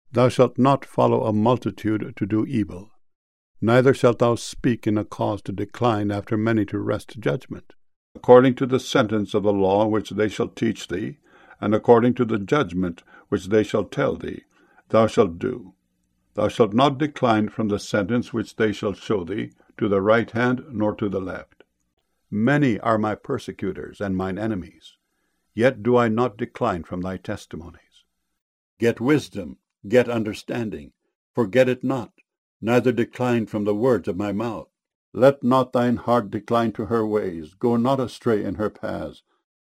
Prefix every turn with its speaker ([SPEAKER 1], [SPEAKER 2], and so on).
[SPEAKER 1] Thou shalt not follow a multitude to do evil, neither shalt thou speak in a cause to decline after many to wrest judgment. According to the sentence of the law which they shall teach thee, and according to the judgment which they shall tell thee, thou shalt do. Thou shalt not decline from the sentence which they shall show thee, to the right hand nor to the left. Many are my persecutors and mine enemies, yet do I not decline from thy testimonies. Get wisdom, get understanding, forget it not, neither decline from the words of my mouth. Let not thine heart decline to her ways, go not astray in her paths,